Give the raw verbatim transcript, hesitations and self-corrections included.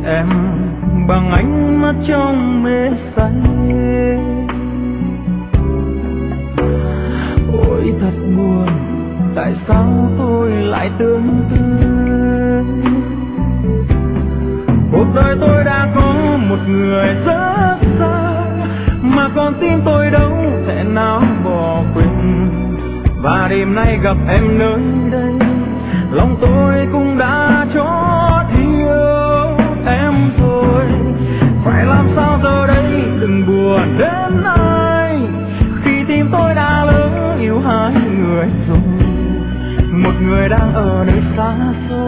em bằng ánh mắt trong mê say. Ôi thật buồn, tại sao tôi lại tương tư. Cuộc đời tôi đã có một người rất xa, mà con tim tôi đâu thể nào bỏ quên. Và đêm nay gặp em nơi đây, lòng tôi cũng đã chót yêu em rồi. Phải làm sao giờ đây đừng buồn đến ai, khi tim tôi đã lỡ yêu hai người rồi. Một người đang ở nơi xa xôi,